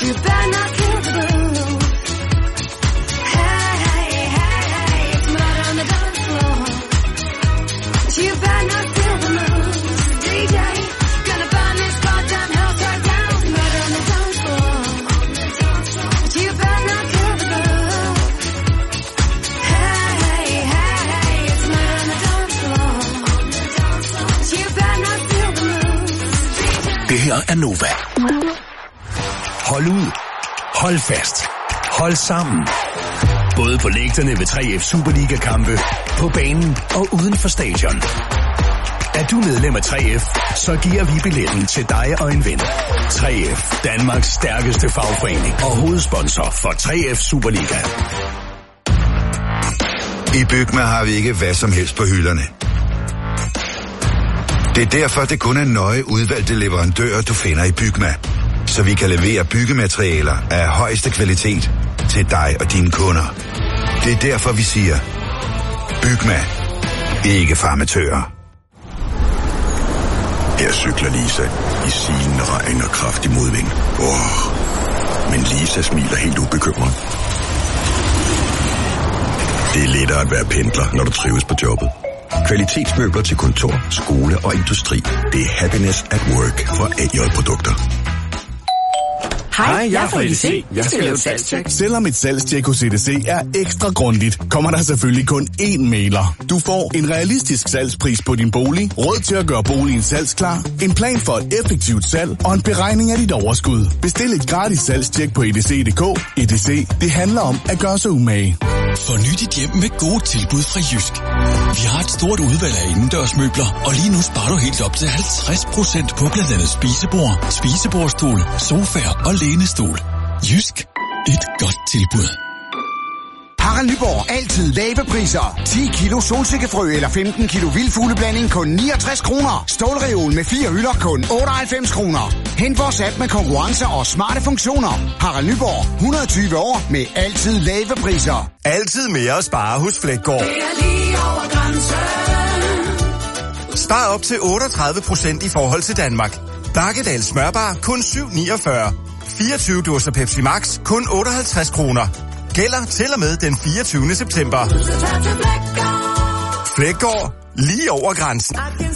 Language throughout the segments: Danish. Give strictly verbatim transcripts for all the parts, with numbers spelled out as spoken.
You better not kill the groove. Hey, hey, hey, hey, it's murder on the dance floor. You better not steal the moves. D J, gonna burn this goddamn house right down. Murder on the dance floor. You better not kill the groove. Hey, hey, hey, it's murder on the dance floor. You better not steal the moves. Det her er Nova. Hold ud. Hold fast. Hold sammen. Både på lægterne ved tre F Superliga-kampe, på banen og uden for stadion. Er du medlem af tre F, så giver vi billetten til dig og en ven. tre F, Danmarks stærkeste fagforening og hovedsponsor for tre F Superliga. I Bygma har vi ikke hvad som helst på hylderne. Det er derfor, det kun er nøje udvalgte leverandører, du finder i Bygma. Så vi kan levere byggematerialer af højeste kvalitet til dig og dine kunder. Det er derfor, vi siger, Bygma. Ikke farmatører. Her cykler Lisa i sigende regn og kraftig modvind. Åh, men Lisa smiler helt ubekymret. Det er lettere at være pendler, når du trives på jobbet. Kvalitetsmøbler til kontor, skole og industri. Det er happiness at work for A J-produkter. Hej, jeg er fra E D C. Jeg skal lave et salgstjek. Selvom et salgstjek hos E D C er ekstra grundigt, kommer der selvfølgelig kun én mailer. Du får en realistisk salgspris på din bolig, råd til at gøre boligen salgsklar, en plan for et effektivt salg og en beregning af dit overskud. Bestil et gratis salgstjek på E D C punktum d k. E D C, det handler om at gøre sig umage. Forny dit hjem med gode tilbud fra Jysk. Vi har et stort udvalg af indendørsmøbler, og lige nu sparer du helt op til halvtreds procent på blandt andet spisebord, spisebordstol, sofaer og lænestol. Jysk. Et godt tilbud. Harald Nyborg. Altid lave priser. ti kilo solsikkefrø eller femten kilo vildfugleblanding kun niogtres kroner. Stålreol med fire hylder kun otteoghalvfems kroner. Hent vores app med konkurrencer og smarte funktioner. Harald Nyborg. hundrede og tyve år med altid lave priser. Altid mere at spare hos Flækgaard. Spar op til otteogtredive procent i forhold til Danmark. Bakkedal smørbar kun syv niogfyrre. fireogtyve dåser Pepsi Max kun otteoghalvtreds kroner. Gælder til og med den fireogtyvende september. Flækgaard. Lige over grænsen.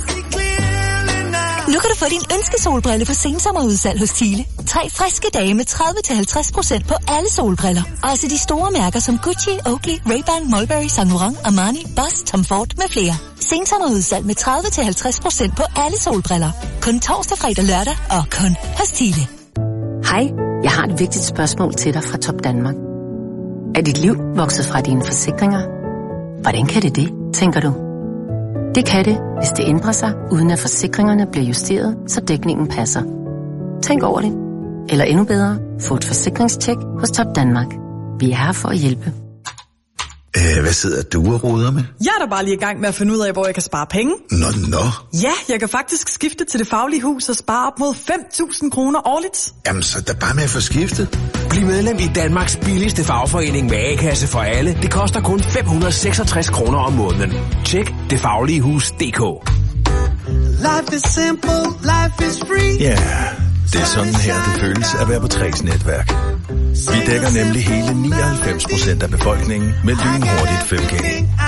Nu kan du få din ønskesolbrille på sensommerudsalg hos Thiele. Tre friske dage med tredive til halvtreds procent på alle solbriller. Også de store mærker som Gucci, Oakley, Ray-Ban, Mulberry, Saint Laurent, Armani, Boss, Tom Ford med flere. Sensommerudsalg med tredive til halvtreds procent på alle solbriller. Kun torsdag, fredag, lørdag og kun hos Thiele. Hej, jeg har et vigtigt spørgsmål til dig fra Top Danmark. Er dit liv vokset fra dine forsikringer? Hvordan kan det det, tænker du? Det kan det, hvis det ændrer sig, uden at forsikringerne bliver justeret, så dækningen passer. Tænk over det. Eller endnu bedre, få et forsikringstjek hos Top Danmark. Vi er her for at hjælpe. Æh, hvad sidder du og roder med? Jeg er da bare lige i gang med at finde ud af, hvor jeg kan spare penge. Nå, nå. Ja, jeg kan faktisk skifte til Det Faglige Hus og spare op mod fem tusind kroner årligt. Jamen, så der bare med at få skiftet. Bliv medlem i Danmarks billigste fagforening med A-kasse for alle. Det koster kun fem hundrede og seksogtres kroner om måneden. Tjek det faglige hus punktum d k. Life is simple, life is free. Ja, det er sådan her, det føles at være på Træs netværk. Vi dækker nemlig hele nioghalvfems procent af befolkningen med lynhurtigt fem G.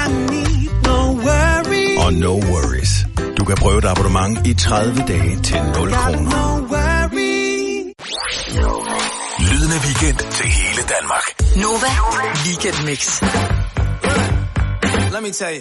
Og no worries. Du kan prøve et abonnement i tredive dage til nul kroner. Lyden af weekend til hele Danmark. Nova Weekend Mix. Let me tell you.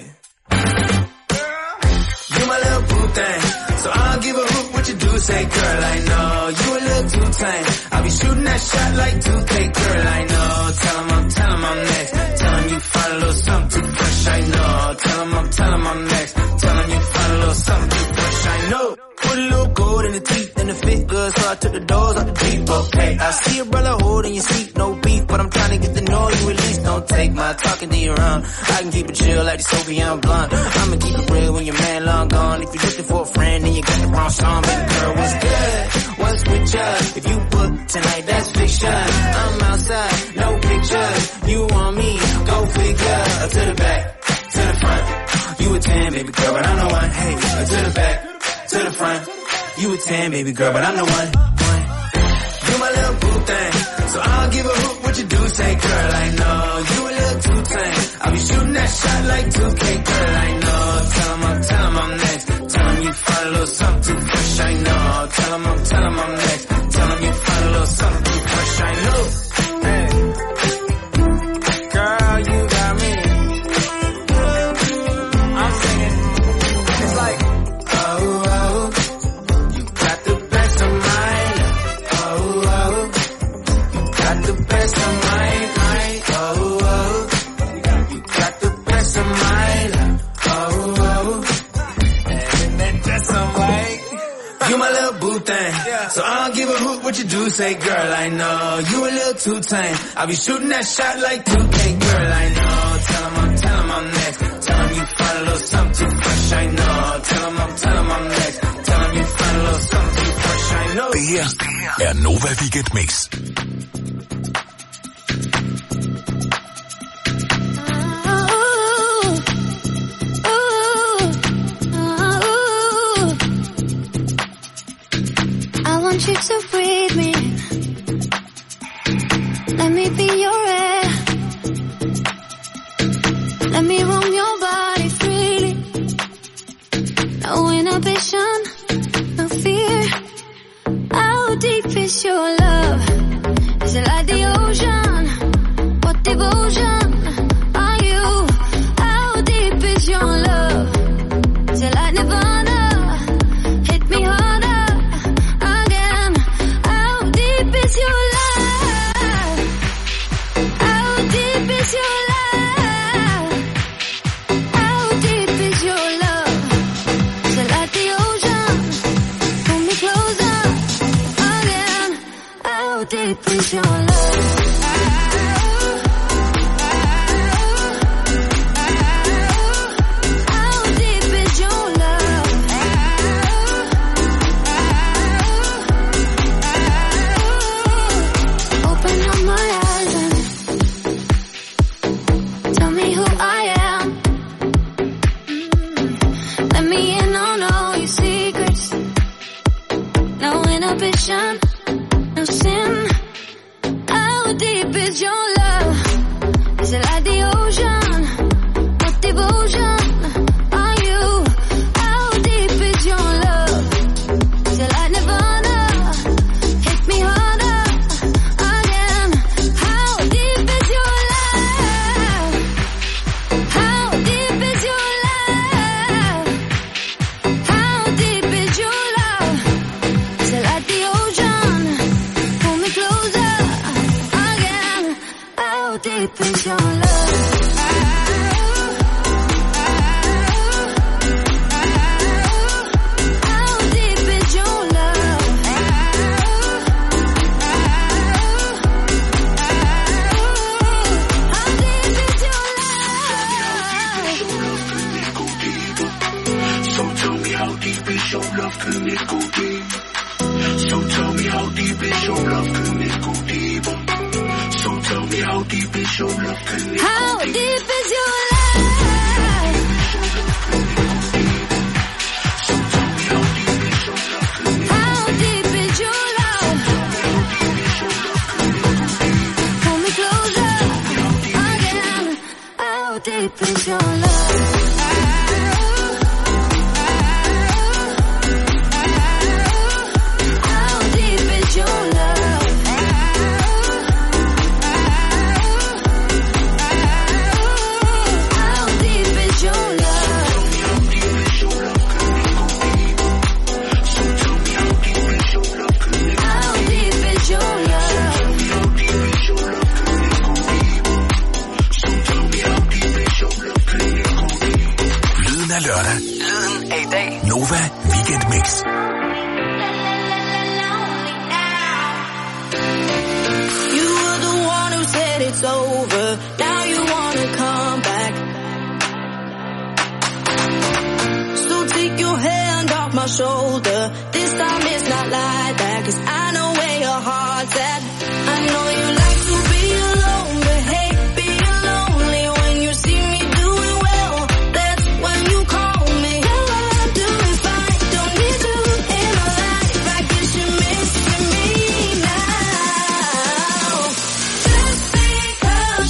You my little boo thing, so I don't give a hoot what you do. Say, girl, I know you a little too tame. I'll be shooting that shot like two K, girl, I know. Tell him I'm, tell him I'm next. Tell him you find a little something too fresh, I know. Tell him I'm, tell him I'm next. Tell him you find a little something too fresh, I know. Put a little gold in the teeth and the fit good, so I took the doors out the deep, okay. I see a brother holding your seat, no beef, but I'm trying to get to know you at least. Don't take my talking to your own. I can keep it chill like the Soviet blonde. I'ma keep it real when your man long gone. If you're looking for a friend and you got the wrong song, baby girl, what's good? What's with you? If you book tonight, that's fiction. I'm outside, no pictures. You want me? Go figure. To the back, to the front. You a ten, baby girl, but I'm the one. Hey, to the back, to the front. You a ten, baby girl, but I'm the one. You my little boo thing. girl, I know. You a little too tame. I'll be shooting that shot like two K, girl, I know. Tell 'em I'm, tell 'em I'm next. Tell 'em you find a little something too fresh, I know. Tell 'em I'm, tell 'em I'm next. Tell 'em you find a little something too fresh, I know. Hey. Girl, you got me. I'm singing. It's like, oh, oh, you got the best of mine. Oh, oh, you got the best of mine. Oh, oh, you got the best of mine. Oh, oh, and then that's some like, you my little boo thing. So I don't give a hoot what you do, say girl, I know. You a little too tame. I'll be shooting that shot like two K, girl, I know. Tell 'em I'm, tell 'em I'm next. Tell 'em you find a little something too fresh, I know. Tell 'em I'm, tell 'em I'm next. Tell 'em you find a little something too fresh, I know. Det her er Nova Weekend Mix. I want you to breathe me. Let me be your air. Let me roam your body freely. No inhibition, no fear. How deep is your love? Is it like the ocean? What devotion are you? How deep is your love? Is it like Nirvana? Hit me harder again. How deep is your love? How deep is your love? How deep is your love? Is it like the ocean? Pull me closer again. How deep is your love? No sin. How deep is your love? Is it like the ocean? What devotion are you? How deep is your love? Is it like Nirvana? Hit me harder again. How deep is your love? How deep is your love? How deep is your love? Is it like the ocean? Pull me closer again. How deep is your love? How deep is your love? How deep is your love? So tell me how deep is your love, can it go deep? So tell me how deep is your love, can it go deeper? So tell me how deep is your love, can it go How deep? deep is your love? How deep is your love? Pull me closer again. How deep is your love? How deep is your love? How deep is your love? How deep is your Lyden af lørdag. Lyden af i dag. Nova Weekend Mix. You were the one who said it's over. Now you wanna come back. So take your hand off my shoulder. This time it's not like that, 'cause I know where your heart's at. I know you like to be alone, but hate being lonely. When you see me doing well, that's when you call me. How I do if I don't need you in my life? I guess you're missing me now. Just because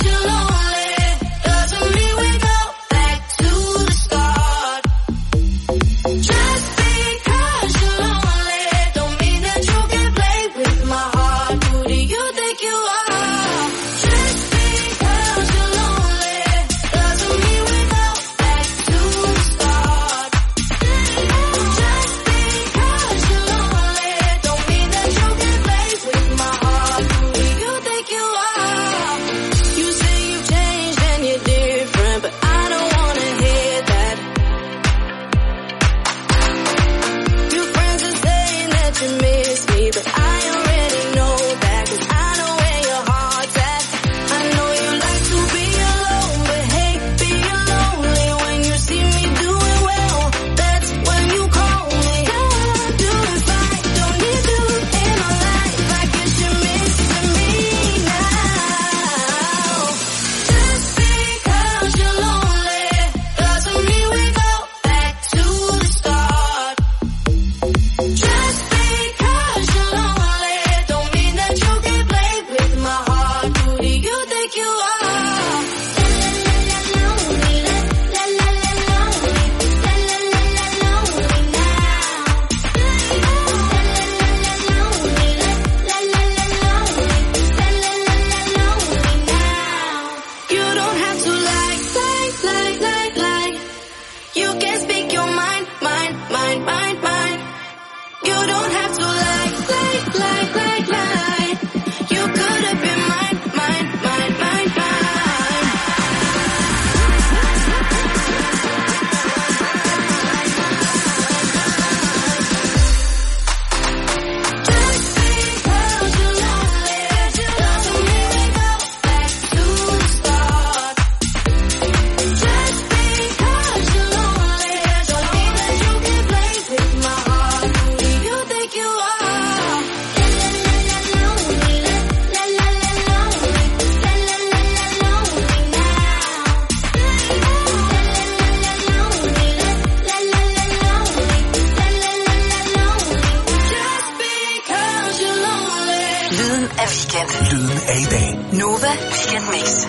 Lyden af weekend. Lyden af i dag. Nova Weekend Mix.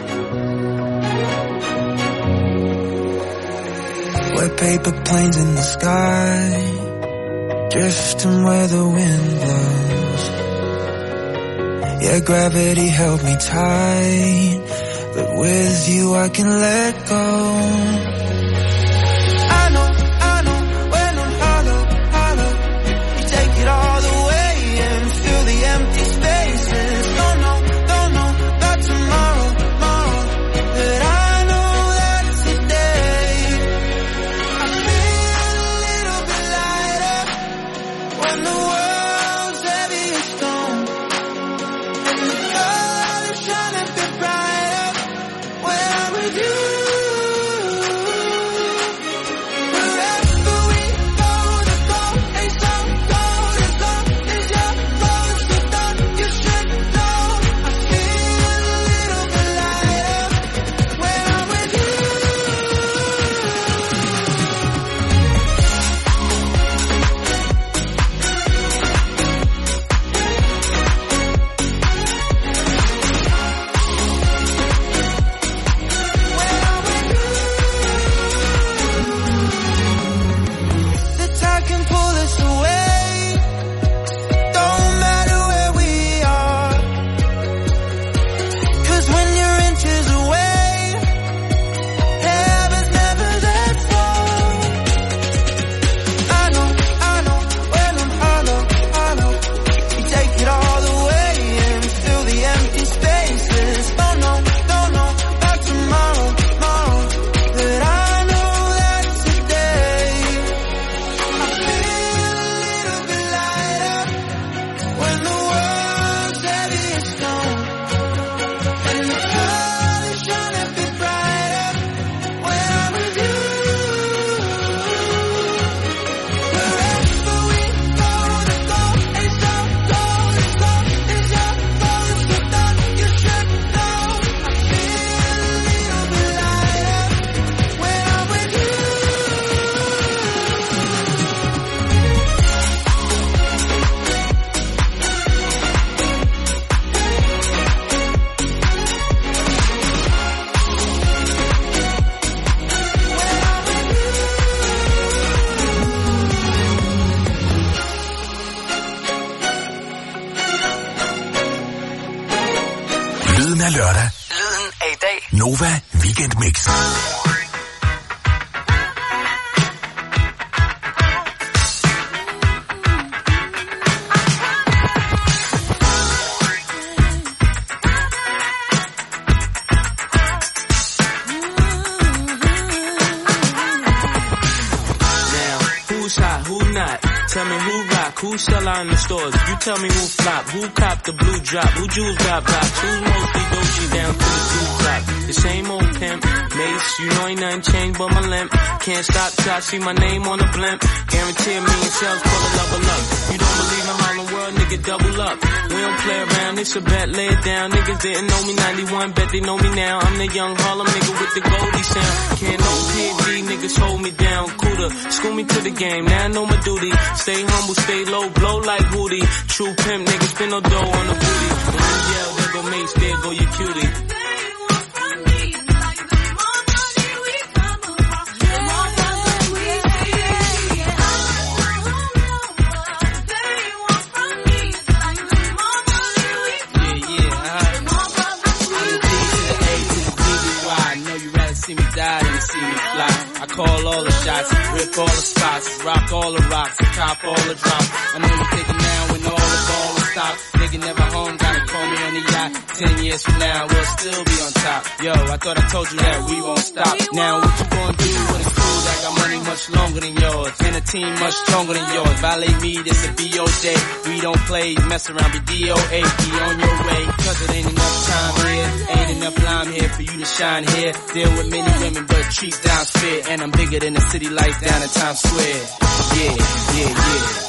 Wet paper planes in the sky, drifting where the wind blows. Yeah, gravity held me tight, but with you I can let go. I know, I know, when I'm hollow, hollow, you take it all the way and fill the empty spaces. Don't know, don't know about tomorrow, tomorrow, but I know that today I feel a little bit lighter when the world's heavy as stone and the colors shine a bit brighter when I'm with you. Lyden af lørdag. Lyden af i dag. Nova Weekend Mix. Tell me who rock, who sell out in the stores. You tell me who flop, who cop the blue drop, who jewels got blocks, who's mostly Dolce down to the two drop. The same old pimp, Mace, you know ain't nothing changed but my limp. Can't stop till I see my name on the blimp. Guarantee a million sales for the level up. You don't believe in Harlem World, nigga, double up. We don't play around, it's a bet, lay it down. Niggas didn't know me ninety-one, bet they know me now. I'm the young Harlem nigga with the Goldie sound. Can't no P and D, niggas hold me down. Cooler, school me to the game, now I know my duty. Stay humble, stay low, blow like Woody. True pimp, niggas spin no dough on the booty. When you yell, there go Mace, there go your cutie. See me die than see me fly. I call all the shots, rip all the spots, rock all the rocks, cop all the drops. I know you thinking now when all the ball is stopped. Nigga never home, gotta call me on the yacht. Ten years from now, we'll still be on top. Yo, I thought I told you that we won't stop. Now what you gonna do when it's cool? I got money much longer than yours, and a team much stronger than yours. Violate me, this a B O J. We don't play, mess around, be D O A. Be on your way, cause it ain't enough time here. Ain't enough lime here for you to shine here. Deal with many women, but treat down fair. And I'm bigger than the city lights down in Times Square. Yeah, yeah, yeah.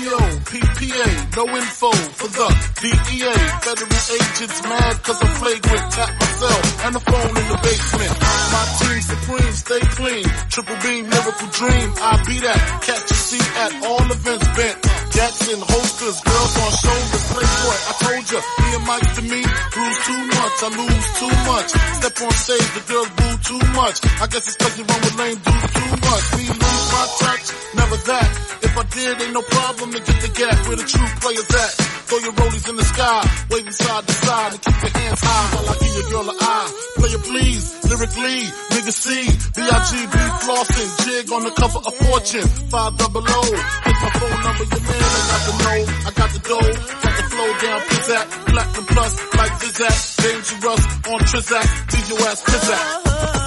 O, P P A, no info for the D E A. Federal agents mad cause I'm flagrant. Tap myself and the phone in the basement. My team supreme, stay clean. Triple beam, miracle dream. I be that. Catch a seat at all events bent. Jackson, holsters, girls on shoulders. Playboy, I told ya, me and Mike to me, bruise too much, I lose too much. Step on stage, the girls boo too much. I guess it's cause you run with lame dudes too much. Me lose my touch, never that. If I did, ain't no problem to get the gap where the true players at. Throw your rollies in the sky, waving side to side, and keep your hands high while I give your girl an eye. Player please, lyrically, nigga C, B I G B flossing, jig on the cover of Fortune, five double O. It's my phone number, your man, I got the know, I got the dough, got the flow down, pizzazz, platinum plus, like Zizak, dangerous on Trizak, D J ass Trizak.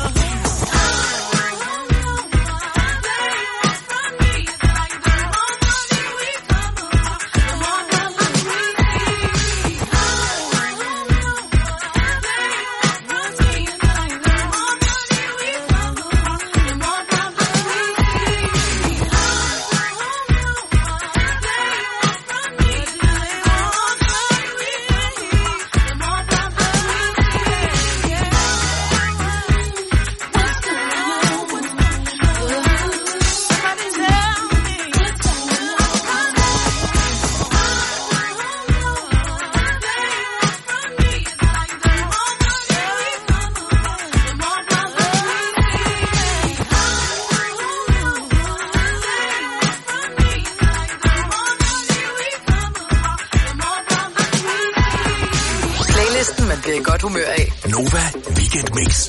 Nova Weekend Mix.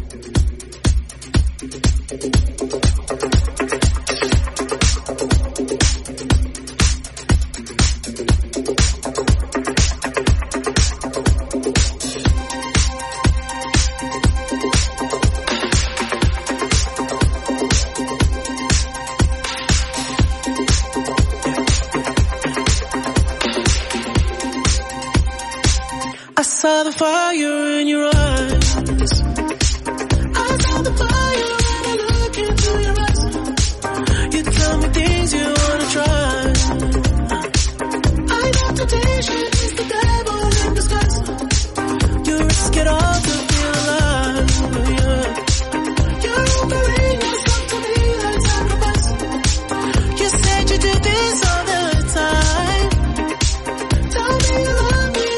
I saw the fire in your eyes. I saw the fire when I look into your eyes. You tell me things you wanna try. I know temptation is the devil in disguise. You risk it all to feel alive. Yeah. You're offering yourself to me like sacrifice. You said you do this all the time. Tell me you love me.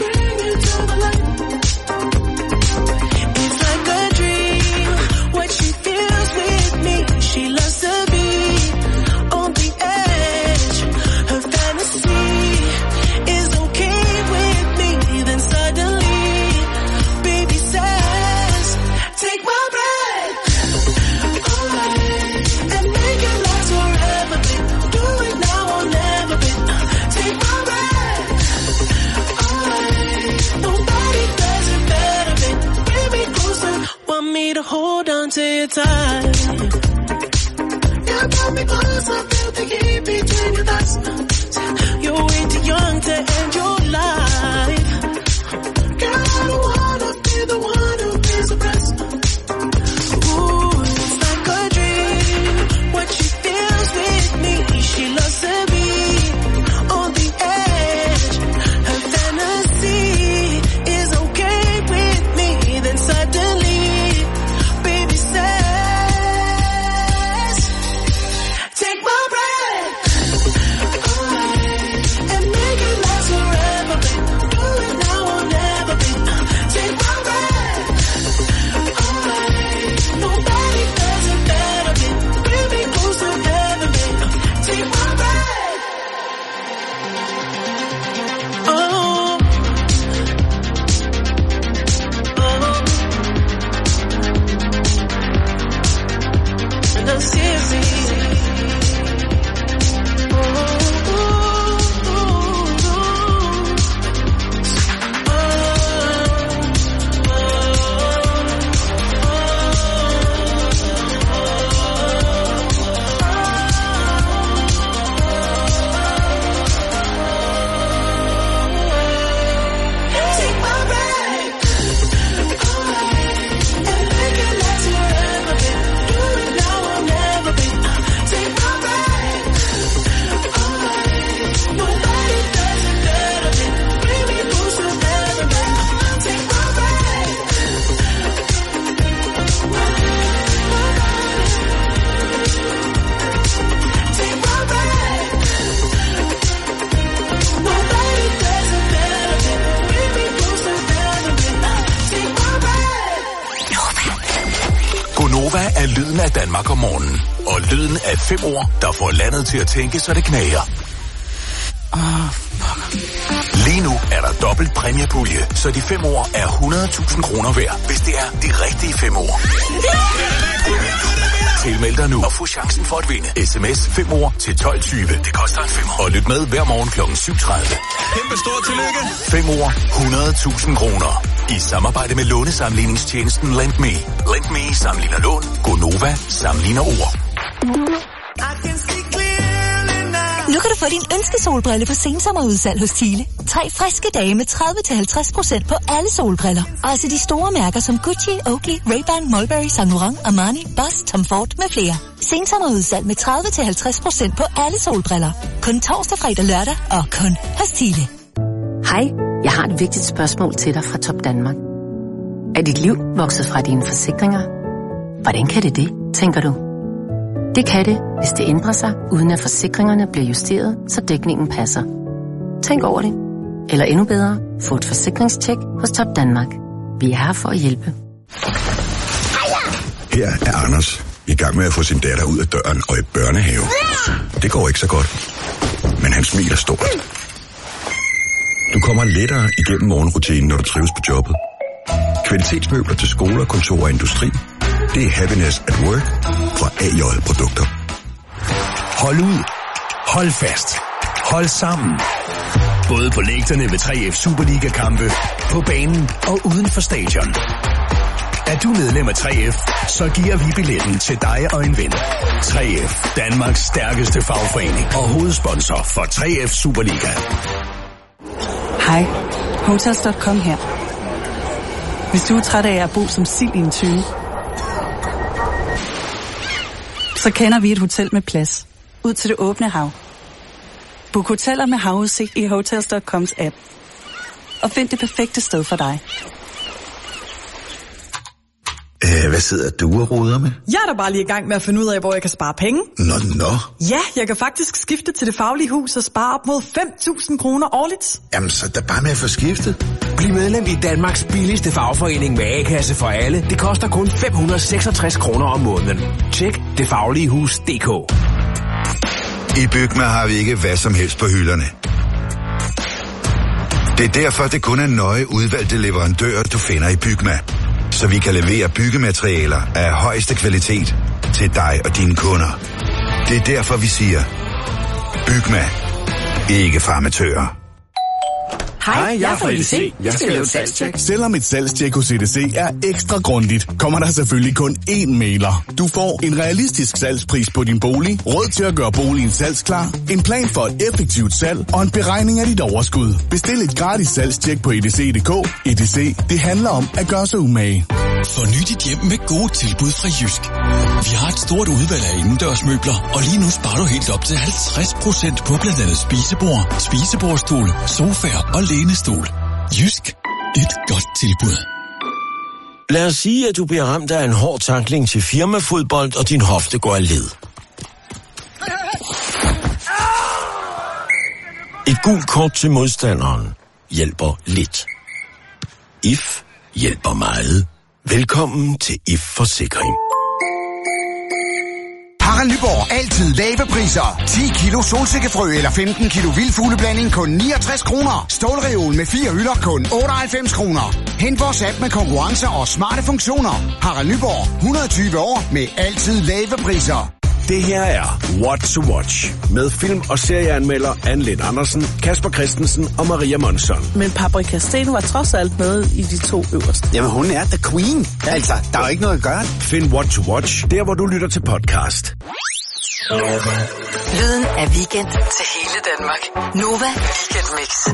Hold on to your time. You brought me close, I felt the heat between your thighs. You're way too young to end your life. Girl, I don't wanna be the one who pays the price. Ooh, it's like a dream. What she feels with me, she loves to be on the edge. Her fantasy is okay with me, then suddenly take my breath. er lyden af Danmark om morgenen. Og lyden af fem ord, der får landet til at tænke, så det knager. Åh, oh, fuck. Lige nu er der dobbelt præmiepulje, så de fem ord er hundrede tusind kroner værd, hvis det er de rigtige fem ord. Tilmeld dig nu og få chancen for at vinde. S M S fem ord til tolv tyve. Det koster en femmer. Og lyt med hver morgen klokken syv tredive. Kæmpe stort tillykke. fem ord, hundrede tusind kroner. I samarbejde med lånesamligningstjenesten LendMe. LendMe sammenligner lån. Gonova sammenligner ord. Nu kan du få din ønskesolbrille på sensommerudsalg hos Thiele. Tre friske dage med tredive til halvtreds procent på alle solbriller. Også de store mærker som Gucci, Oakley, Ray-Ban, Mulberry, Saint Laurent, Armani, Boss, Tom Ford med flere. Sensommerudsalg med tredive til halvtreds procent på alle solbriller. Kun torsdag, fredag, lørdag og kun hos Thiele. Hej, jeg har et vigtigt spørgsmål til dig fra Top Danmark. Er dit liv vokset fra dine forsikringer? Hvordan kan det det, tænker du? Det kan det, hvis det ændrer sig, uden at forsikringerne bliver justeret, så dækningen passer. Tænk over det. Eller endnu bedre, få et forsikringstjek hos Top Danmark. Vi er her for at hjælpe. Her er Anders i gang med at få sin datter ud af døren og i børnehave. Det går ikke så godt, men han smiler stort. Du kommer lettere igennem morgenrutinen, når du trives på jobbet. Kvalitetsmøbler til skoler, kontor og industri. Det er Happiness at Work fra A J Produkter. Hold ud. Hold fast. Hold sammen. Både på lægterne ved tre F Superliga-kampe, på banen og uden for stadion. Er du medlem af tre F, så giver vi billetten til dig og en ven. tre F, Danmarks stærkeste fagforening og hovedsponsor for tre F Superliga. Hej, Hotels punktum com her. Hvis du er træt af at bo som sild i en tyve, så kender vi et hotel med plads ud til det åbne hav. Book hoteller med havudsigt i Hotels punktum coms app. Og find det perfekte sted for dig. Æh, hvad sidder du og roder med? Jeg er da bare lige i gang med at finde ud af, hvor jeg kan spare penge. Nå, nå. Ja, jeg kan faktisk skifte til Det Faglige Hus og spare op mod fem tusind kroner årligt. Jamen, så der bare med at få skiftet. Bliv medlem i Danmarks billigste fagforening med A-kasse for alle. Det koster kun fem hundrede og seksogtres kroner om måneden. Tjek det faglige hus punktum d k. I Bygma har vi ikke hvad som helst på hylderne. Det er derfor, det kun er nøje udvalgte leverandører, du finder i Bygma. Så vi kan levere byggematerialer af højeste kvalitet til dig og dine kunder. Det er derfor, vi siger, Bygma. Ikke farmatører. Hej, jeg er fra E D C. Jeg skal lave et salgstjek. Selvom et salgstjek hos E D C er ekstra grundigt, kommer der selvfølgelig kun én mailer. Du får en realistisk salgspris på din bolig, råd til at gøre boligen salgsklar, en plan for et effektivt salg og en beregning af dit overskud. Bestil et gratis salgstjek på E D C punktum d k. E D C, det handler om at gøre sig umage. Forny dit hjem med gode tilbud fra Jysk. Vi har et stort udvalg af indendørsmøbler, og lige nu sparer du helt op til halvtreds procent på blandt andet spisebord, spisebordstol, sofaer og lænestol. Jysk. Et godt tilbud. Lad os sige, at du bliver ramt af en hård tackling til firmafodbold, og din hofte går af led. Et gult kort til modstanderen hjælper lidt. I F hjælper meget. Velkommen til I F Forsikring. Harald Nyborg. Altid lave priser. ti kilo solsikkefrø eller femten kilo vildfugleblanding kun niogtres kroner. Stålreol med fire hylder kun otteoghalvfems kroner. Hent vores app med konkurrencer og smarte funktioner. Harald Nyborg. hundrede og tyve år med altid lave priser. Det her er What to Watch med film- og serieanmelder Anne Lind Andersen, Kasper Christensen og Maria Monson. Men Paprika Steen var trods alt med i de to øverste. Jamen hun er the queen. Altså, der er jo ikke noget at gøre. Find What to Watch der, hvor du lytter til podcast. Lyden af weekend til hele Danmark. Nova Weekend Mix.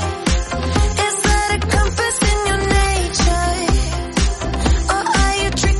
Is that a compass in your nature? Or are you dreaming?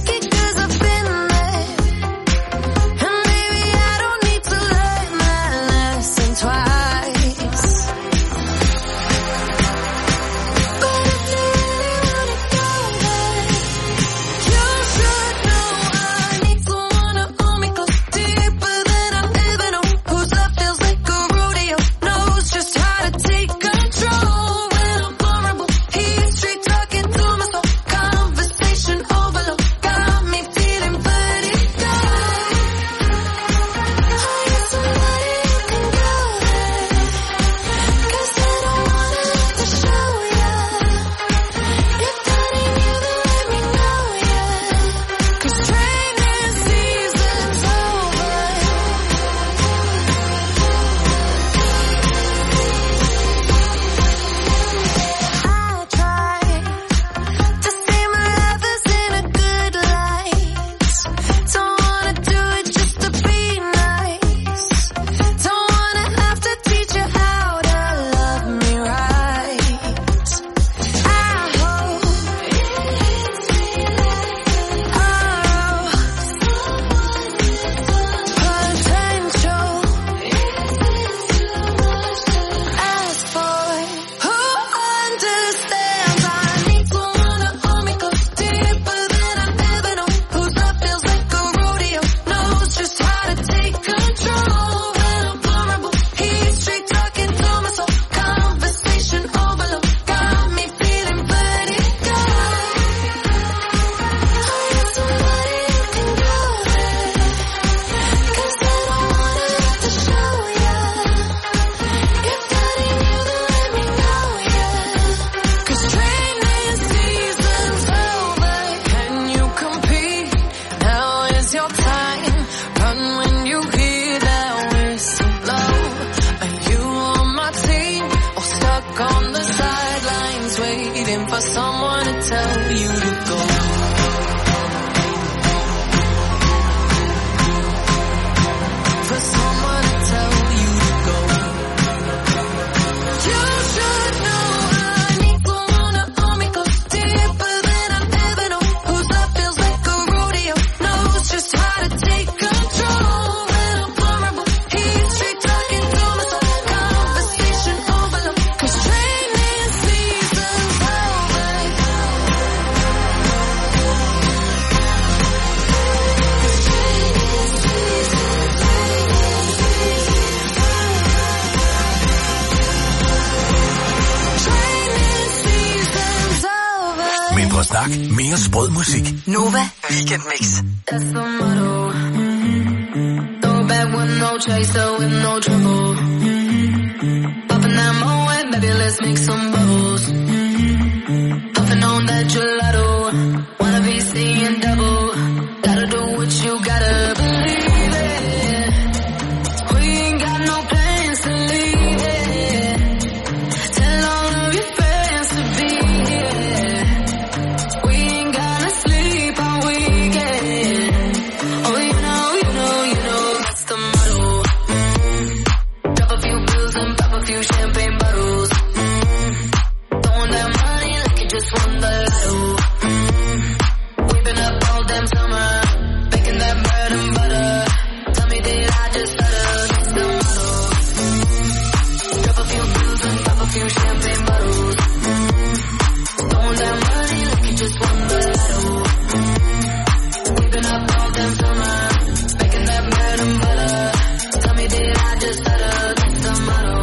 Mere sprød musik. Nova Weekend Mix. That's the motto. Throw back with no chaser, with no trouble. Popping that Moet, baby, let's make some bubbles. Puffing on that gelato. Wanna be seeing double. Gotta do what you gotta believe it. We ain't got no plans to leave it. Tell all of your friends to be here. We ain't gonna sleep all weekend. Oh, you know, you know, you know, that's the motto. Mm. Drop a few pills and pop a few champagne bottles. Mm. Throwing that money like you just won the lotto. Mm. We've been up all damn summer, baking that bread and butter. Tell me, did I just stutter? That's the motto. Mm. Drop a few pills and pop a few champagne bottles. Mm. Throwing that money like you just won the lotto. Mm. We've been up all damn summer, baking that bread and butter. Tell me, did I just stutter? That's the motto.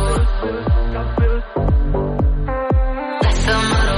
That's the motto.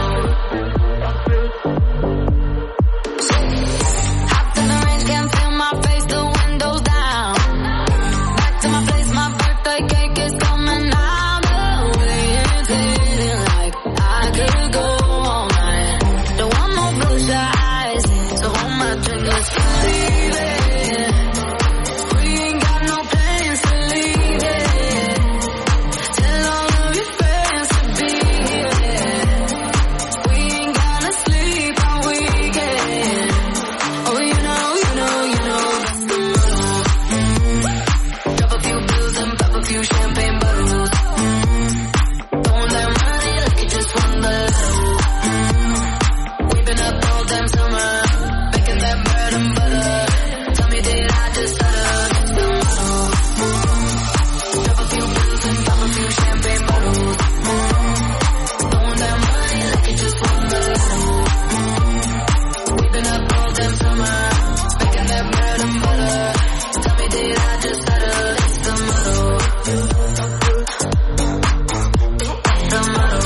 Hopped in the range, can't feel my face, the windows down. Back to my place, my birthday cake is coming out the way. It's hitting like I could go all night. Don't want no blue eyes, so hold my drink, let's leave it. We ain't got no plans to leave it. Tell all of your friends to be here. We ain't gonna sleep all weekend. Oh, you know, you know, you know, that's the motto. Mm. Drop a few pills and pop a few champagne bottles. Mm. Throwing that money like you just won the lotto. Mm. We've been up all damn summer, baking that bread and butter. Tell me, did I just stutter? That's the motto. Mm. Drop a few pills and pop a few champagne bottles. Mm. Throwing that money like you just won the lotto. Mm. We've been up all damn summer, baking that bread and butter. Tell me, did I just stutter? That's the motto. That's the motto.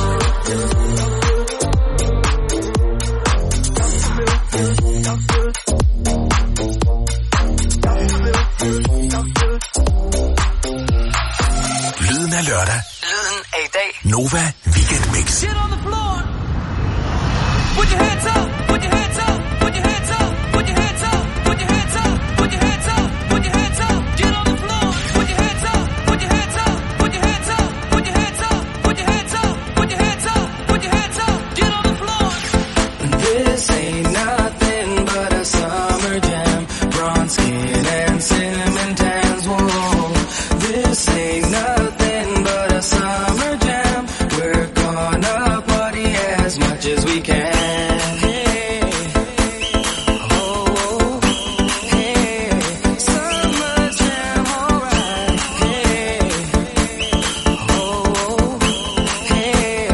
Lyden af lørdag. Lyden af i dag. Nova Weekend Mix. Get on the floor. Put your hands up. Put your hands up. Put your hands up. Put your hands up. Put your hands up. Put your hands up. Put your hands up. Get on the floor. Put your hands up. Put your hands up. Put your hands up. Put your hands up. Put your hands up. Put your hands up. Put your hands up. Get on the floor. This ain't nothing but a summer jam. Bronze skin and cinnamon tans. Whoa, this ain't nothing but a summer jam. We're gonna party as much as we can. Hey, oh, hey, summer jam, alright. Hey, oh, hey.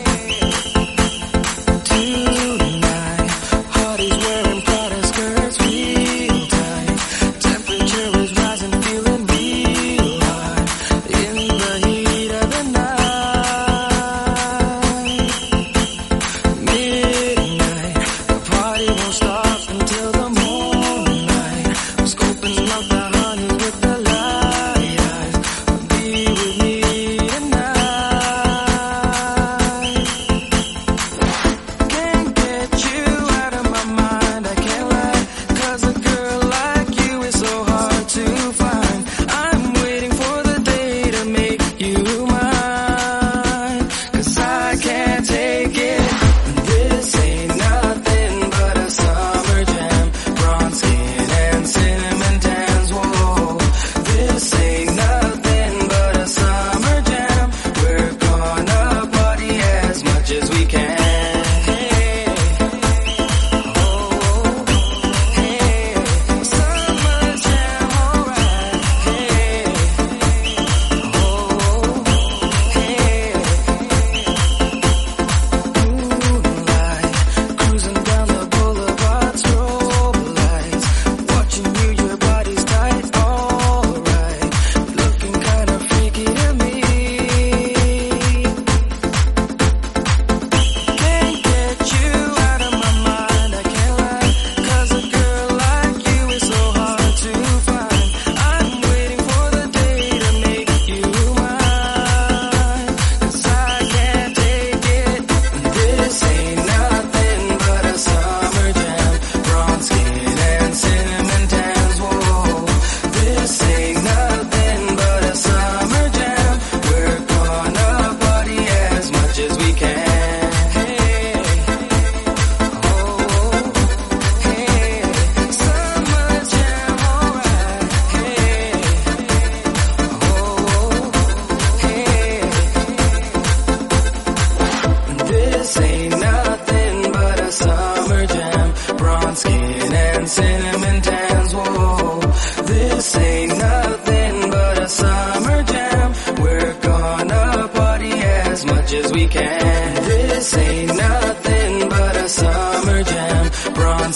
Tonight, Hardy's wearing Prada skirts real tight. Temperature is rising, feeling real hot in the heat of the night. Midnight, the party won't stop until the moonlight. I'm scoping out the honey with the light eyes. Be with me tonight. Can't get you out of my mind, I can't lie. 'Cause a girl like you is so hard to find. I'm waiting for the day to make you mine. 'Cause I can't take it. This ain't nothing but a summer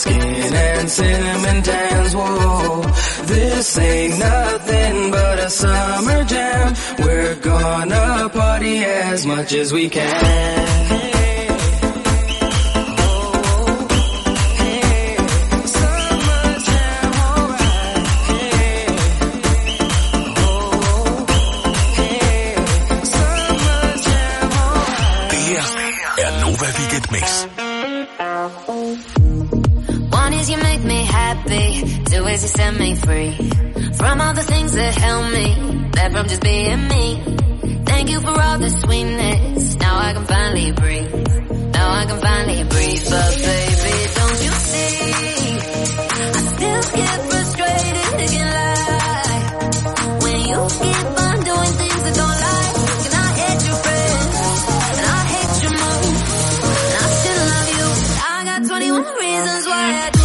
skin and cinnamon tans. Whoa, this ain't nothing but a summer jam. We're gonna party as much as we can. One is you make me happy, two is you set me free from all the things that held me back from just being me. Thank you for all the sweetness, now I can finally breathe, now I can finally breathe. But baby, don't you see, I still get frustrated, again lie when you keep on doing things that don't lie. And I hate your friends, and I hate your moves, and I still love you. I got twenty-one reasons why I do.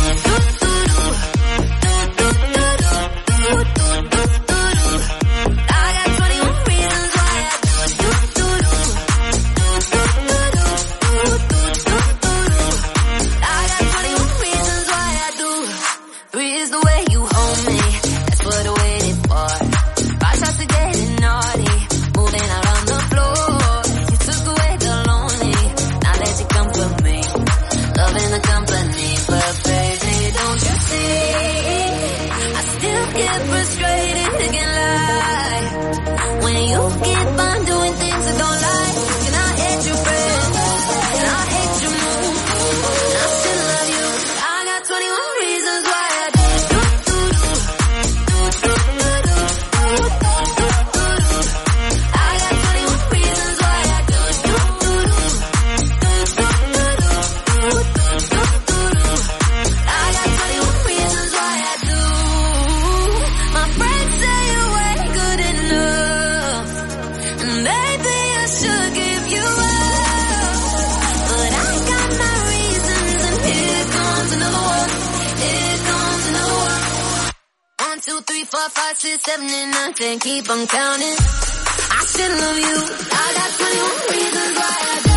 Seven and nine, ten, keep on counting. I still love you. I got twenty-one reasons why I do.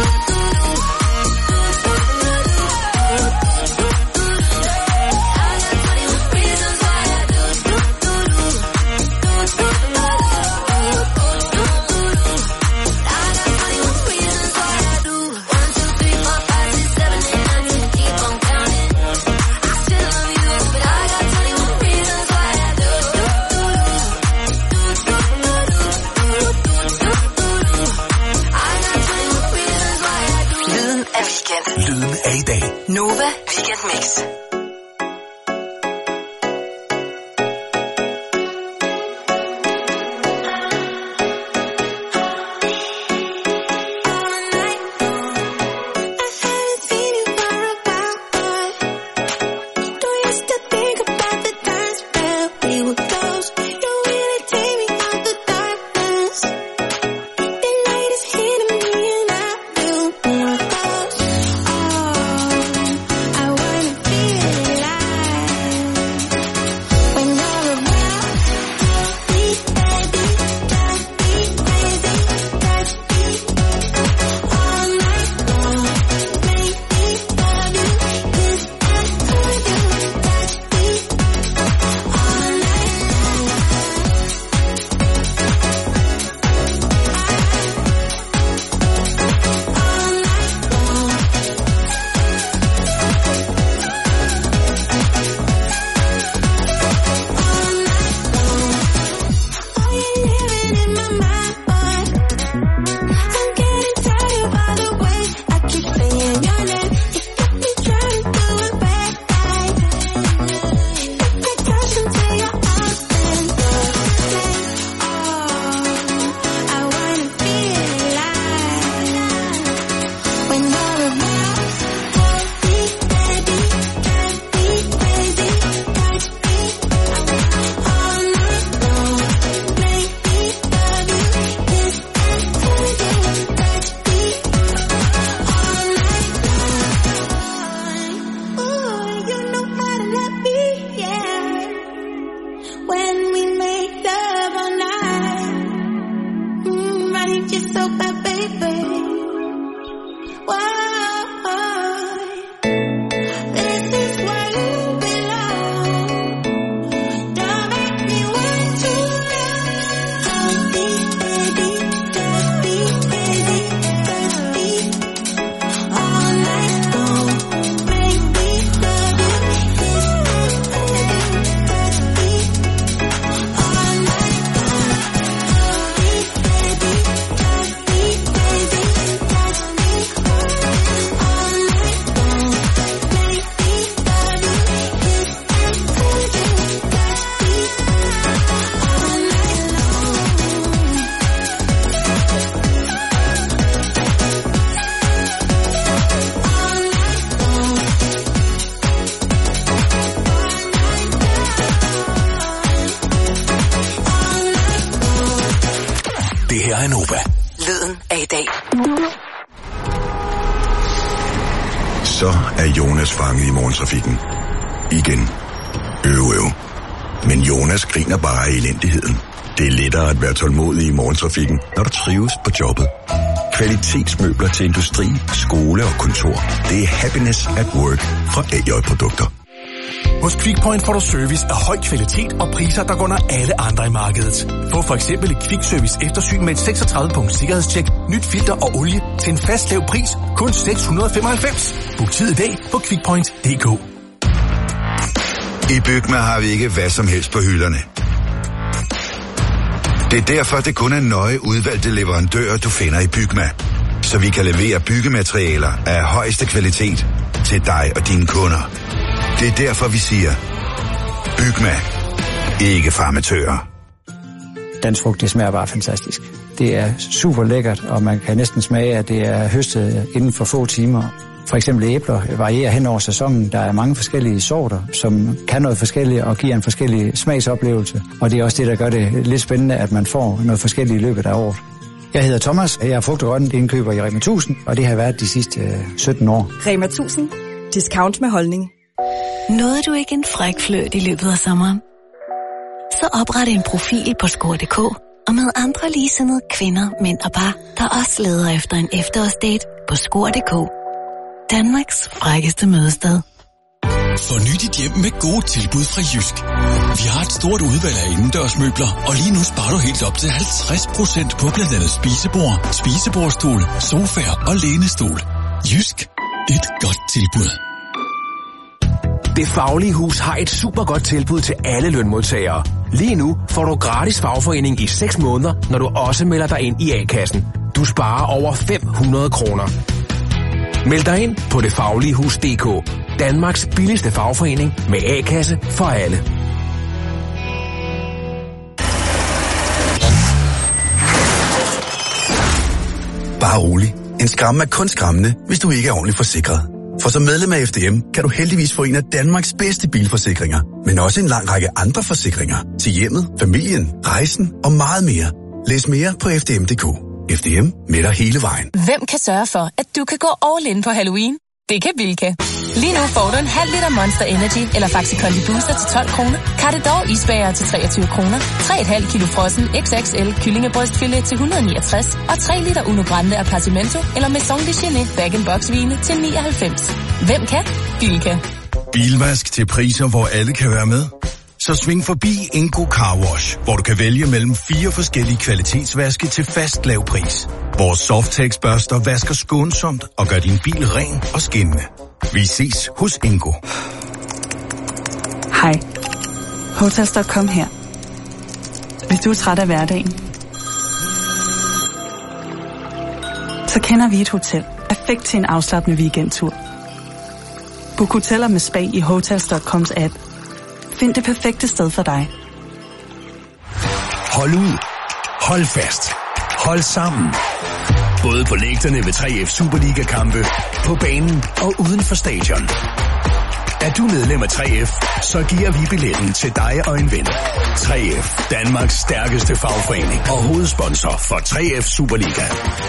Nova Weekend Mix. I wanna feel Gunova. Lyden af i dag. Så er Jonas fanget i morgentrafikken. Igen. Øv, øv. Men Jonas griner bare af elendigheden. Det er lettere at være tålmodig i morgentrafikken, når du trives på jobbet. Kvalitetsmøbler til industri, skole og kontor. Det er happiness at work fra A J-produkter. Hos QuickPoint får du service af høj kvalitet og priser, der går under alle andre i markedet. Få for eksempel et Quick-service eftersyn med et seksogtredive punkt sikkerhedstjek, nyt filter og olie til en fast lav pris, kun seks hundrede og femoghalvfems. Book tid i dag på quickpoint punktum d k. I Bygma har vi ikke hvad som helst på hylderne. Det er derfor, det kun er nøje udvalgte leverandører, du finder i Bygma. Så vi kan levere byggematerialer af højeste kvalitet til dig og dine kunder. Det er derfor, vi siger, Bygma. Ikke farmatører. Dansk frugt, det smager bare fantastisk. Det er super lækkert, og man kan næsten smage, at det er høstet inden for få timer. For eksempel æbler varierer hen over sæsonen. Der er mange forskellige sorter, som kan noget forskelligt og giver en forskellig smagsoplevelse. Og det er også det, der gør det lidt spændende, at man får noget forskelligt i løbet af året. Jeg hedder Thomas, jeg er frugt- og grøntindkøber i Rema tusind, og det har været de sidste sytten år. Rema tusind. Discount med holdning. Nåede du ikke en fræk fløt i løbet af sommeren? Så opret en profil på score punktum d k og med andre ligesindede kvinder, mænd og par, der også leder efter en efterårsdate på score punktum d k. Danmarks frækkeste mødested. Forny dit hjem med gode tilbud fra Jysk. Vi har et stort udvalg af indendørsmøbler, og lige nu sparer du helt op til halvtreds procent på blandt andet spisebord, spisebordstol, sofaer og lænestol. Jysk. Et godt tilbud. Det Faglige Hus har et super godt tilbud til alle lønmodtagere. Lige nu får du gratis fagforening i seks måneder, når du også melder dig ind i A-kassen. Du sparer over fem hundrede kroner. Meld dig ind på det faglige hus punktum d k. Danmarks billigste fagforening med A-kasse for alle. Bare rolig. En skræmme er kun skræmmende, hvis du ikke er ordentligt forsikret. For som medlem af F D M kan du heldigvis få en af Danmarks bedste bilforsikringer, men også en lang række andre forsikringer til hjemmet, familien, rejsen og meget mere. Læs mere på f d m punktum d k. F D M med dig hele vejen. Hvem kan sørge for, at du kan gå all in på Halloween? Det kan Bilka. Lige nu får du en halv liter Monster Energy eller Faxi Kondi Booster til tolv kroner, Cartedor isbager til treogtyve kroner, tre komma fem kilo frossen X X L kyllingebrystfilet til et hundrede og niogtres og tre liter Uno Grande Appartamento eller Maison de Gené bag-in-box vine til nioghalvfems. Hvem kan? Bilka. Bilvask til priser, hvor alle kan være med. Så sving forbi Ingo Car Wash, hvor du kan vælge mellem fire forskellige kvalitetsvaske til fast lav pris. Vores Softex børster vasker skånsomt og gør din bil ren og skinnende. Vi ses hos Ingo. Hej. Hotels punktum com her. Hvis du er træt af hverdagen, så kender vi et hotel perfekt til en afslappende weekendtur. Book hoteller med spa i Hotels punktum coms app. Find det perfekte sted for dig. Hold ud. Hold fast. Hold sammen. Både på lægterne ved tre F Superliga-kampe, på banen og uden for stadion. Er du medlem af tre F, så giver vi billetten til dig og en ven. tre F, Danmarks stærkeste fagforening og hovedsponsor for tre F Superliga.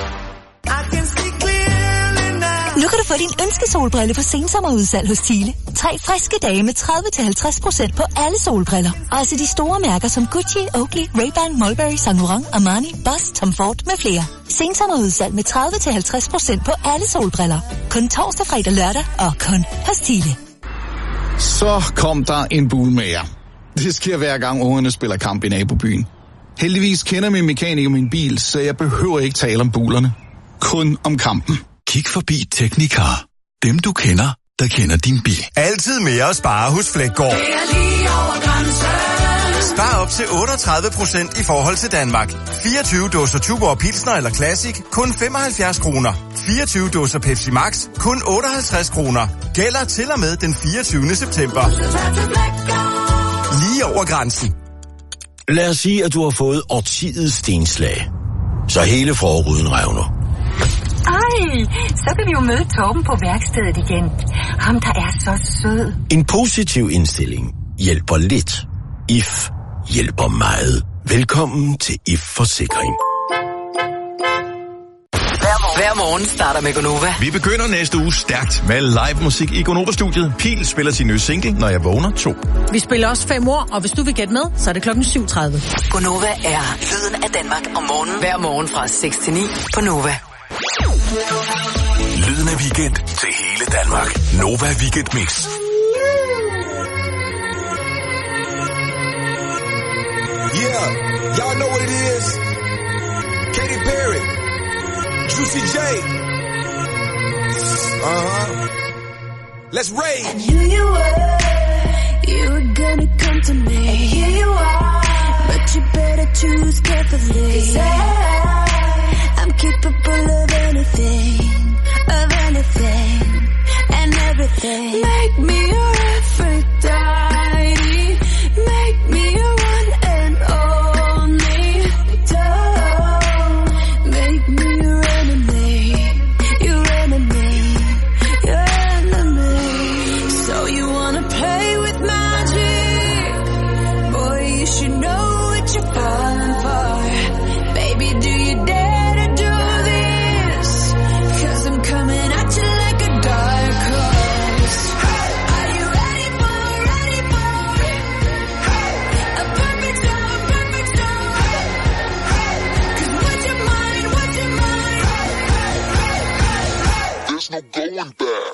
Nu kan du få din ønskesolbrille på sensommerudsalg hos Thiele. Tre friske dage med tredive til halvtreds procent på alle solbriller. Også de store mærker som Gucci, Oakley, Ray-Ban, Mulberry, Saint Laurent, Armani, Boss, Tom Ford med flere. Sensommerudsalg med tredive til halvtreds procent på alle solbriller. Kun torsdag, fredag, lørdag og kun hos Thiele. Så kom der en bulmager. Det sker hver gang ungerne spiller kamp i nabobyen. Heldigvis kender min mekaniker min bil, så jeg behøver ikke tale om bulerne. Kun om kampen. Kig forbi Teknikar. Dem du kender, der kender din bil. Altid mere at spare hos Flækgaard. Spar op til otteogtredive procent i forhold til Danmark. fireogtyve dåser Tuborg Pilsner eller Classic, kun femoghalvfjerds kroner. fireogtyve dåser Pepsi Max, kun otteoghalvtreds kroner. Gælder til og med den fireogtyvende september. Lige over grænsen. Lad os sige, at du har fået årtidets stenslag. Så hele forruden revner. Ej, så kan vi jo møde Torben på værkstedet igen. Ham, der er så sød. En positiv indstilling hjælper lidt. I F hjælper meget. Velkommen til I F Forsikring. Hver morgen starter med Gonova. Vi begynder næste uge stærkt med live musik i Gonova-studiet. Pil spiller sin nye single, Når jeg vågner to. Vi spiller også fem ord, og hvis du vil gætte med, så er det klokken syv tredive. Gonova er lyden af Danmark om morgenen. Hver morgen fra seks til ni på Nova. Lyden af weekend til hele Danmark. Nova Weekend Mix. Yeah, y'all know what it is. Katy Perry, Juicy J. Uh-huh. Let's rage. I knew you were, you were gonna come to me. And here you are, but you better choose carefully. 'Cause I, I'm capable of anything, of anything, and everything. Make me your Aphrodite, make me your one and only. Don't make me your enemy, your enemy, your enemy. So you wanna play with magic? Boy, you should know what you're falling for. Baby, do you dare to do this? 'Cause I'm coming at you like a dark horse. Are you ready for, ready for a perfect storm, perfect storm? 'Cause what's your mind, what's your mind? There's no going back.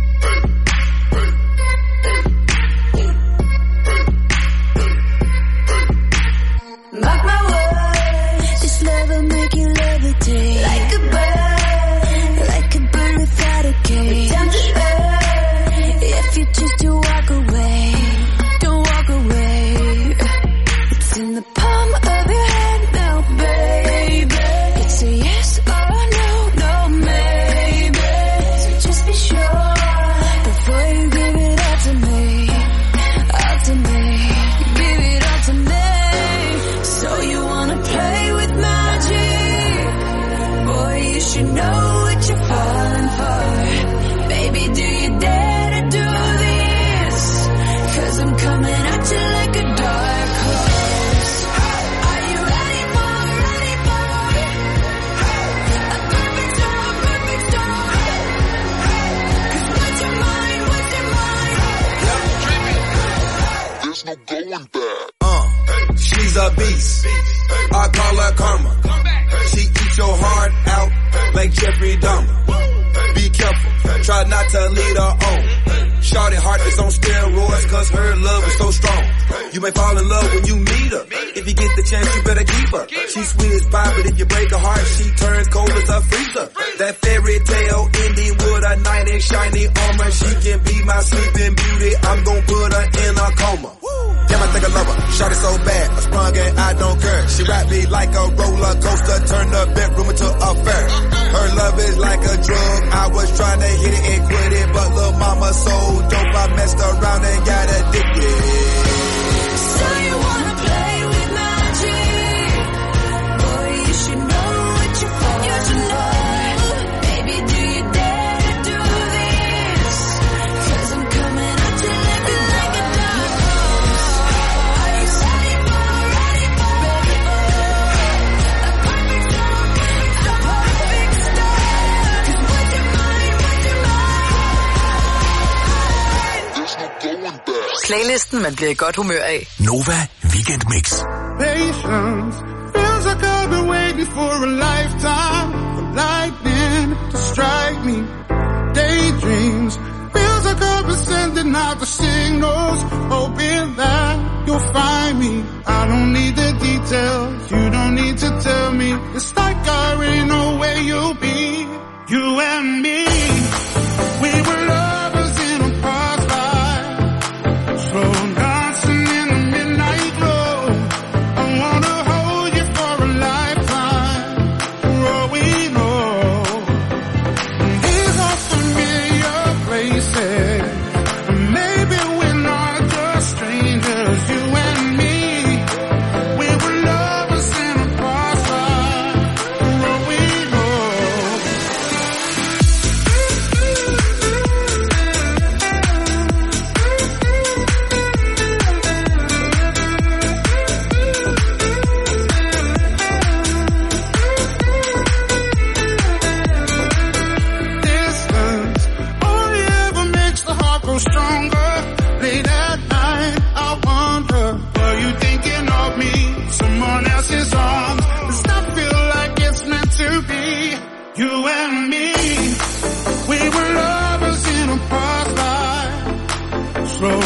Mark my words, this love will make you levitate. Like a bird, like a bird without a cage. Down to earth, if you choose to walk away, don't walk away. It's in the palm of your hand now, baby. It's a yes or a no, no maybe. So just be sure before you give it all to me, all to me. Give it all to me. So you wanna play with magic? Boy, you should know what you're falling for. Baby, do you dare to do this? 'Cause I'm coming at you like a dark horse. Are you ready for, ready for a perfect storm, perfect storm? 'Cause what's your mind, what's your mind? There's no going back. Uh, she's a beast. I call her karma. She eats your heart out like Jeffrey Dahmer. Be careful, try not to lead her on. Shawty heart is on steroids 'cause her love is so strong. You may fall in love when you meet her. If you get the chance, you better keep her. She's sweet as pie, but if you break her heart, she turns cold as a freezer. That fairy tale ending with a knight in shiny armor. She can be my sleeping beauty. I'm gon' put her in a coma. Damn, I think I love her. Shawty so bad, I sprung and I don't care. She wrapped me like a roller coaster, turned the bedroom into a fair. Her love is like a drug. I was trying to hit it and quit it, but little mama so dope, I messed around and got addicted. So you wanna play with magic? Boy, you should know what you're falling for. Baby, do you dare to do this? 'Cause I'm coming at you like a, like a dark horse. Are you ready for, ready for a perfect storm, a perfect storm? 'Cause what's your mind, what's your mind? There's no going back. Playlisten, man bliver i godt humør af. Nova Weekend Mix. Patience feels like I've been waiting for a lifetime for lightning to strike me. Daydreams feels like I've been sending out the signals, hoping that you'll find me. I don't need the details, you don't need to tell me. It's like I already know where you'll be. You and me, we were lovers in a past life, slow dancing in the midnight glow. I wanna hold you for a lifetime, for all we know. These are familiar places, and maybe we're not just strangers. You and me, we were lovers in a past life, for all we know.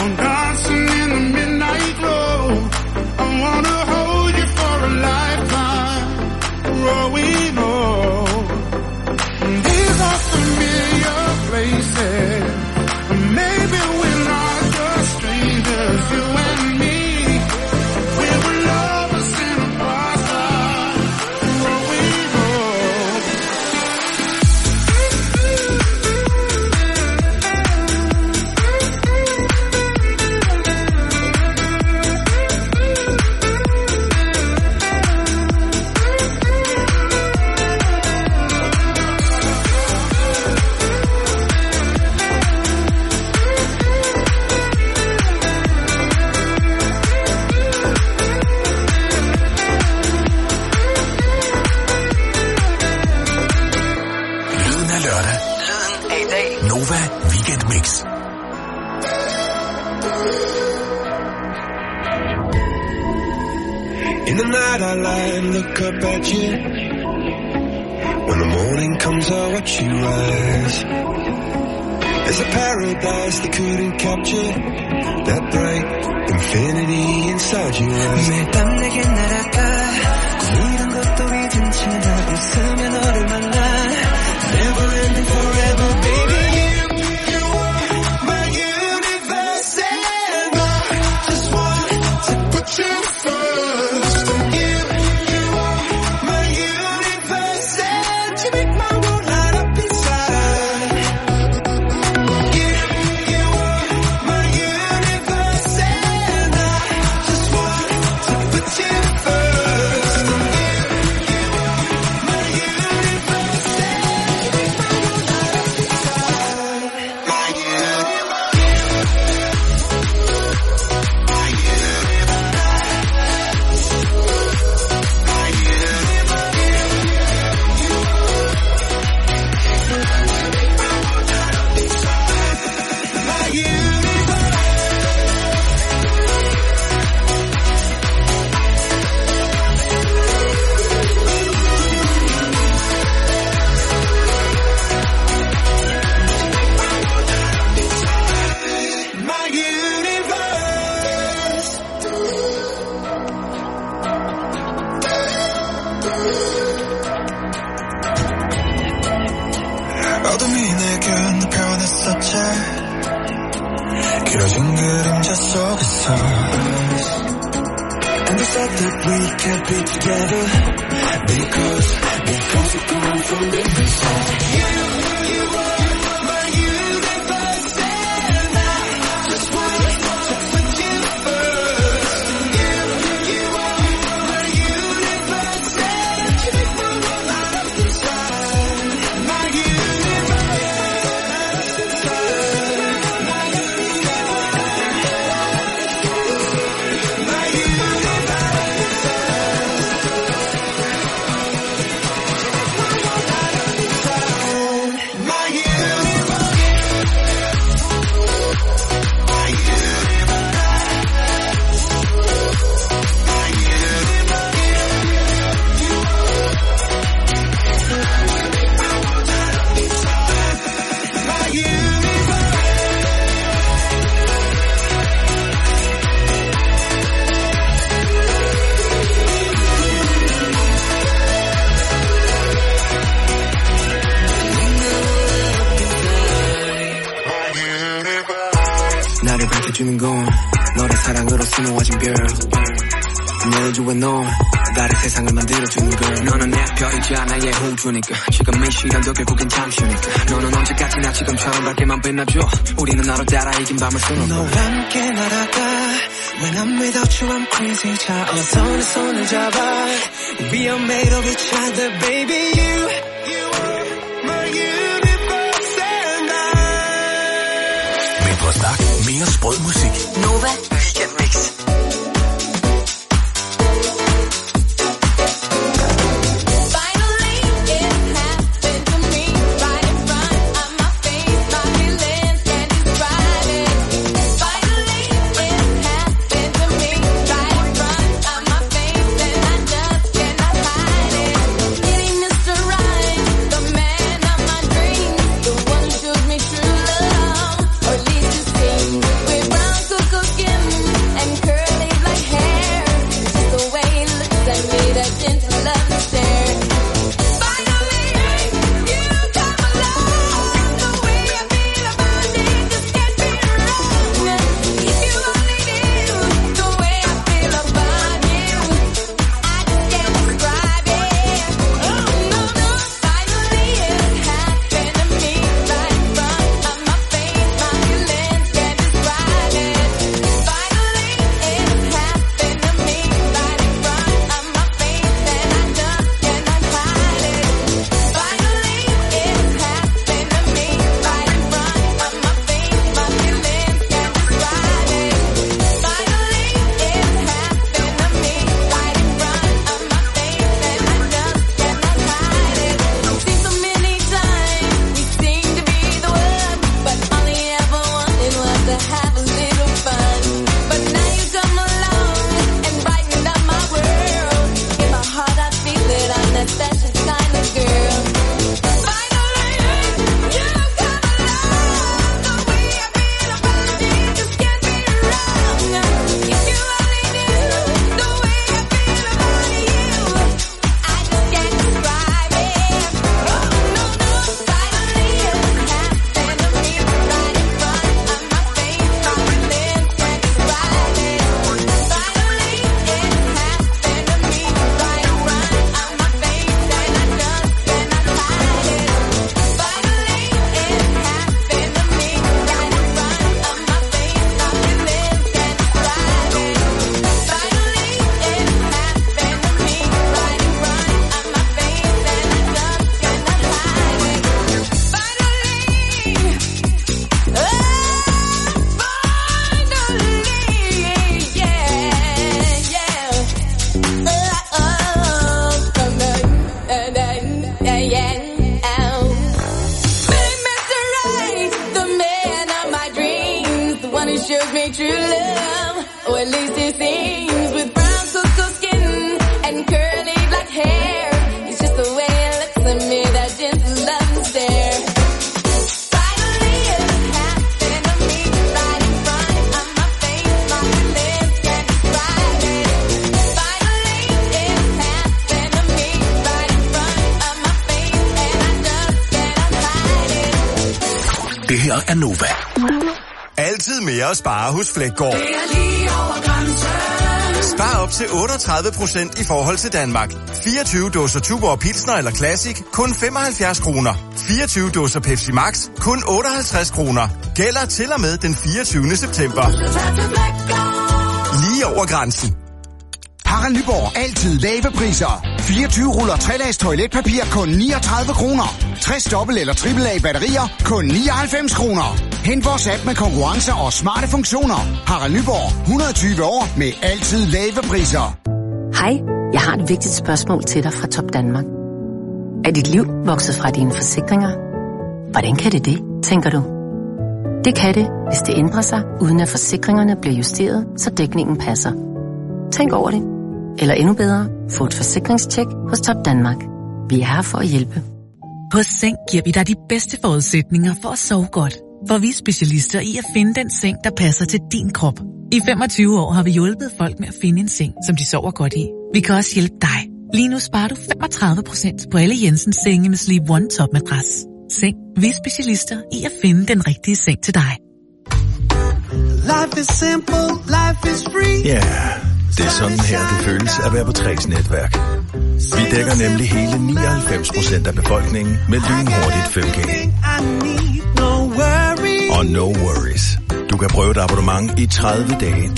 I'm dancing in the midnight glow. I wanna hold you for a lifetime, growing old. These are familiar places. Maybe we're not just strangers, you and me. We were lovers in a past life, growing old. Lyden af lørdag. Lyden af i dag. Nova Weekend Mix. In the night I lie and look up at you. When the morning comes I watch you rise. There's a paradise they couldn't capture. That bright infinity inside your eyes. 매일 밤 내게 날아가 이런 것도 잊은 채 나 웃으며 너를 만나. Never ending forever baby. You, you are my universe and I just want to put you first. You, you are my universe and you make my world light up inside. You, you are my universe and I just want to put you first. You, you are my universe and you make my world light up inside. My universe, my 어둠이 내게 느껴냈었지. 길어진 그림자 속에서 And they said that we can't be together because because we come from different sides. You, you are my universe and I just want to put you first. You, you are my universe and you make my world light up inside. My universe inside. My universe. My 나를 밝혀주는 건 너의 사랑으로 수놓아진 별. 너를 좋아해 넌 나를 세상을 만들어주는 걸. 너는 내 별이지 하나의 호주니까 지금 이 시간도 결국엔 잠시니까. 너는 언제까지나 지금처럼 밝게만 빛나줘. 우리는 나로 따라 이긴 밤을 수놓고 너와 함께 날아가. When I'm without you I'm crazy. 자 어서 내 손을 잡아. We are made of each other baby. You, you are my universe and I. Mindre snak, mere sprød musik. Nova Weekend Mix. We're bound to shows me true love, or at least it seems. With brown cocoa skin and curly black hair, it's just the way it looks at me, that gentle love stare. Finally it happened to me, right in front of my face, my lips can't describe it. Finally it happened to me, right in front of my face, and I just cannot hide it. Det her er Nova. Altid mere at spare hos Flækgaard. Spar op til otteogtredive procent i forhold til Danmark. fireogtyve dåser Tuborg Pilsner eller Classic, kun femoghalvfjerds kroner. fireogtyve dåser Pepsi Max, kun otteoghalvtreds kroner. Gælder til og med den fireogtyvende september. Lige over grænsen. Harald Nyborg. Altid lave priser. fireogtyve ruller tre-lags toiletpapir kun niogtredive kroner. tres dobbelt eller triple A batterier kun nioghalvfems kroner. Hent vores app med konkurrencer og smarte funktioner. Harald Nyborg. et hundrede og tyve år med altid lave priser. Hej, jeg har et vigtigt spørgsmål til dig fra Top Danmark. Er dit liv vokset fra dine forsikringer? Hvordan kan det det, tænker du? Det kan det, hvis det ændrer sig, uden at forsikringerne bliver justeret, så dækningen passer. Tænk over det. Eller endnu bedre, få et forsikringstjek hos Top Danmark. Vi er her for at hjælpe. På Seng giver vi dig de bedste forudsætninger for at sove godt. For vi er specialister i at finde den seng, der passer til din krop. I femogtyve år har vi hjulpet folk med at finde en seng, som de sover godt i. Vi kan også hjælpe dig. Lige nu sparer du femogtredive procent på alle Jensens senge med Sleep One Top Madras. Seng. Vi er specialister i at finde den rigtige seng til dig. Life is simple, life is free. Ja, det er sådan her, det føles at være på Tres netværk. Vi dækker nemlig hele nioghalvfems procent af befolkningen med lynhurtigt fem G. Og no worries. Du kan prøve et abonnement i tredive dage